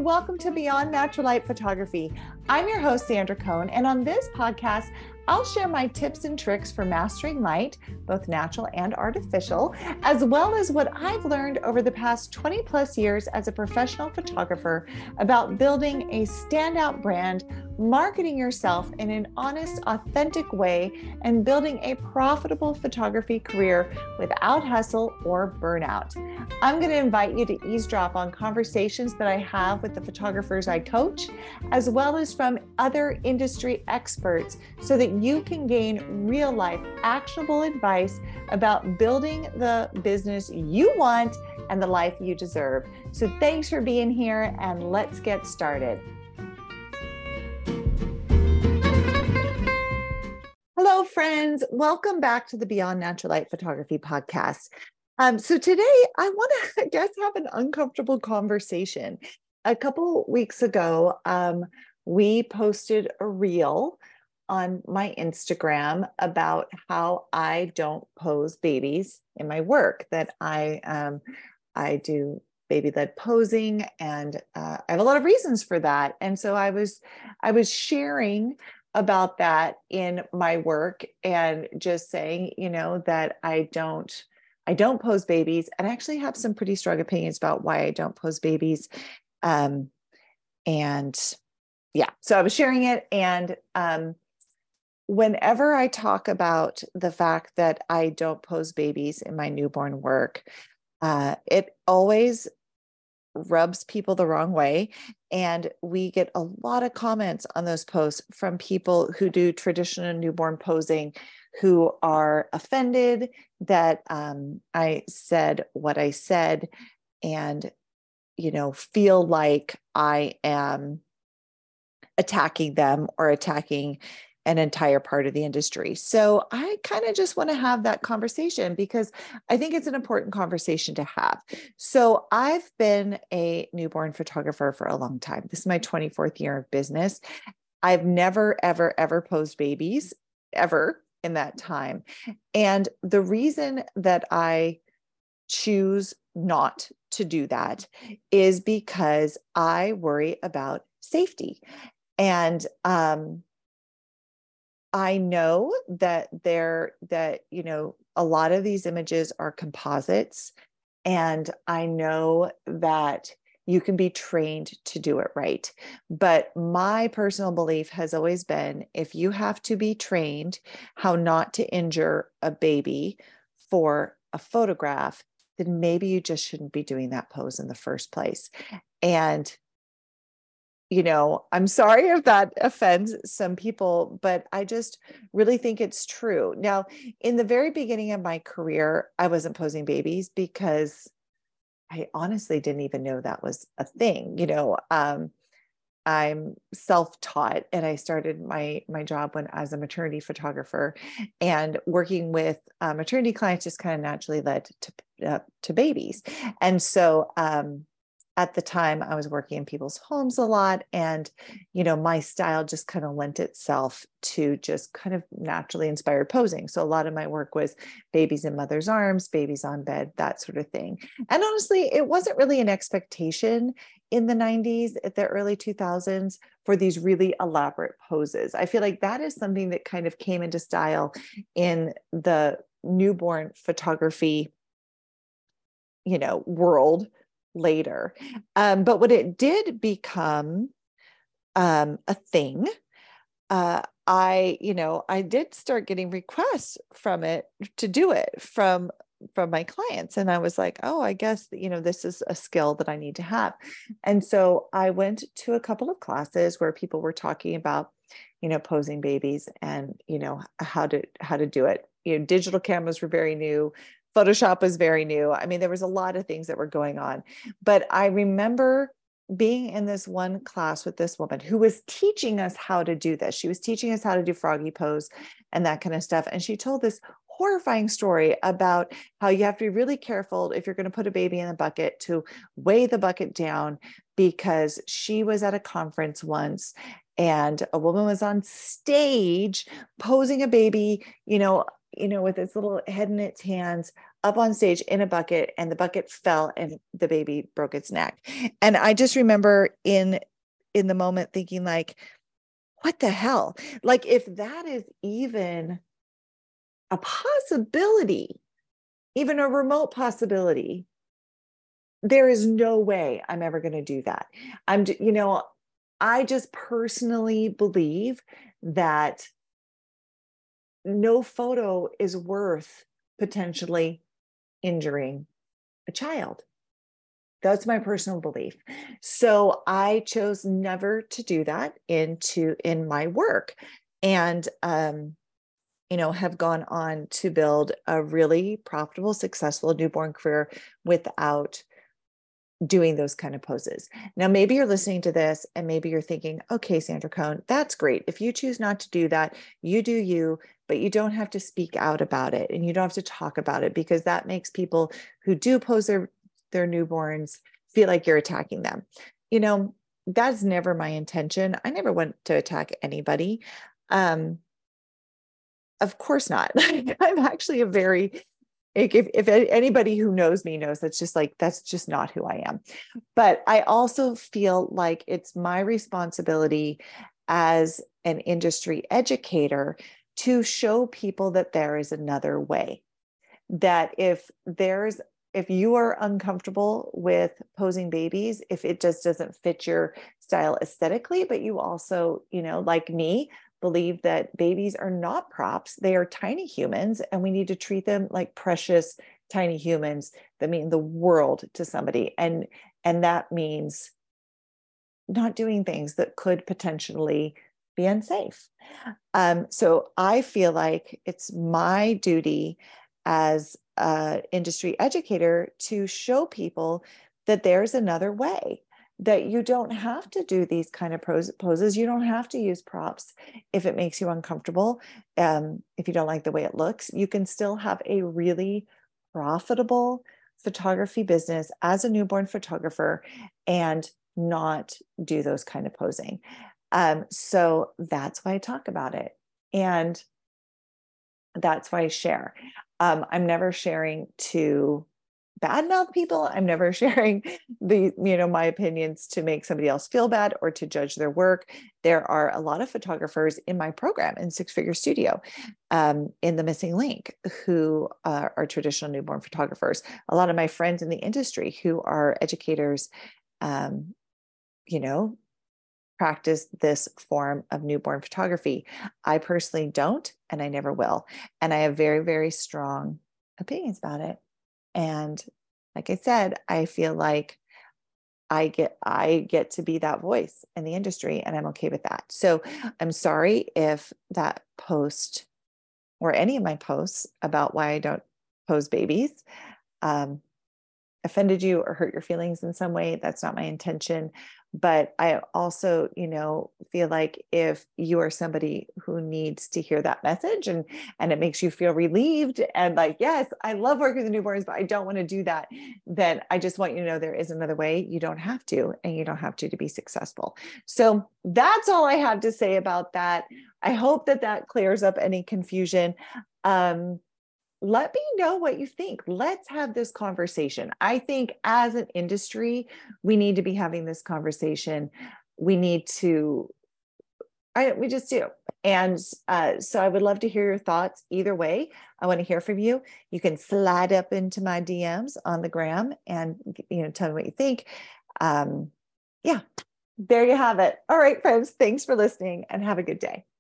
welcome to Beyond Natural Light Photography. I'm your host, Sandra Cohn, and on this podcast, I'll share my tips and tricks for mastering light, both natural and artificial, as well as what I've learned over the past 20 plus years as a professional photographer about building a standout brand, marketing yourself in an honest, authentic way, and building a profitable photography career without hustle or burnout. I'm going to invite you to eavesdrop on conversations that I have with the photographers I coach, as well as from other industry experts, so that you can gain real life, actionable advice about building the business you want and the life you deserve. So thanks for being here, and let's get started. Hello, friends. Welcome back to the Beyond Natural Light Photography podcast. So today I want to, have an uncomfortable conversation. A couple weeks ago, we posted a reel on my Instagram about how I don't pose babies in my work, that I do baby-led posing, and I have a lot of reasons for that. And so I was sharing about that in my work and just saying, that I don't pose babies, and I actually have some pretty strong opinions about why I don't pose babies. So I was sharing it. And whenever I talk about the fact that I don't pose babies in my newborn work, it always rubs people the wrong way. And we get a lot of comments on those posts from people who do traditional newborn posing, who are offended that I said what I said, and, feel like I am attacking them or attacking an entire part of the industry. So I kind of just want to have that conversation because I think it's an important conversation to have. So I've been a newborn photographer for a long time. This is my 24th year of business. I've never, ever, ever posed babies ever in that time. And the reason that I choose not to do that is because I worry about safety. And I know that a lot of these images are composites, and I know that you can be trained to do it right. But my personal belief has always been, if you have to be trained how not to injure a baby for a photograph, then maybe you just shouldn't be doing that pose in the first place. And I'm sorry if that offends some people, but I just really think it's true. Now, in the very beginning of my career, I wasn't posing babies because I honestly didn't even know that was a thing. I'm self-taught, and I started my job as a maternity photographer, and working with maternity clients just kind of naturally led to babies. And so, at the time, I was working in people's homes a lot, and, my style just kind of lent itself to just kind of naturally inspired posing. So a lot of my work was babies in mother's arms, babies on bed, that sort of thing. And honestly, it wasn't really an expectation in the 90s, at the early 2000s, for these really elaborate poses. I feel like that is something that kind of came into style in the newborn photography, world later. But when it did become a thing, I did start getting requests from it to do it from my clients. And I was like, oh, I guess, this is a skill that I need to have. And so I went to a couple of classes where people were talking about, posing babies and, how to do it. Digital cameras were very new. Photoshop was very new. I mean, there was a lot of things that were going on, but I remember being in this one class with this woman who was teaching us how to do this. She was teaching us how to do froggy pose and that kind of stuff. And she told this horrifying story about how you have to be really careful if you're going to put a baby in a bucket to weigh the bucket down, because she was at a conference once and a woman was on stage posing a baby, with its little head in its hands up on stage in a bucket, and the bucket fell and the baby broke its neck. And I just remember in the moment thinking like, what the hell? Like, if that is even a possibility, even a remote possibility, there is no way I'm ever going to do that. I just personally believe that no photo is worth potentially injuring a child. That's my personal belief. So I chose never to do that in my work, and have gone on to build a really profitable, successful newborn career without doing those kind of poses. Now, maybe you're listening to this and maybe you're thinking, okay, Sandra Cohn, that's great. If you choose not to do that, you do you, but you don't have to speak out about it, and you don't have to talk about it, because that makes people who do pose their newborns feel like you're attacking them. That's never my intention. I never want to attack anybody. Of course not. I'm actually a very, if anybody who knows me knows, that's just not who I am. But I also feel like it's my responsibility as an industry educator to show people that there is another way. That if you are uncomfortable with posing babies, if it just doesn't fit your style aesthetically, but you also, like me, believe that babies are not props, they are tiny humans, and we need to treat them like precious tiny humans that mean the world to somebody. And that means not doing things that could potentially be unsafe. So I feel like it's my duty as an industry educator to show people that there's another way, that you don't have to do these kind of poses. You don't have to use props if it makes you uncomfortable. If you don't like the way it looks, you can still have a really profitable photography business as a newborn photographer and not do those kind of posing. So that's why I talk about it. And that's why I share. I'm never sharing to badmouth people. I'm never sharing my opinions to make somebody else feel bad or to judge their work. There are a lot of photographers in my program in Six Figure Studio, in the Missing Link, who are traditional newborn photographers. A lot of my friends in the industry who are educators, practice this form of newborn photography. I personally don't, and I never will. And I have very, very strong opinions about it. And like I said, I feel like I get to be that voice in the industry, and I'm okay with that. So I'm sorry if that post or any of my posts about why I don't pose babies offended you or hurt your feelings in some way. That's not my intention. But I also, feel like if you are somebody who needs to hear that message and it makes you feel relieved and like, yes, I love working with newborns, but I don't want to do that, then I just want you to know there is another way. You don't have to, and you don't have to be successful. So that's all I have to say about that. I hope that clears up any confusion. Let me know what you think. Let's have this conversation. I think as an industry, we need to be having this conversation. We just do. And so I would love to hear your thoughts either way. I want to hear from you. You can slide up into my DMs on the gram and, tell me what you think. Yeah, there you have it. All right, friends, thanks for listening and have a good day.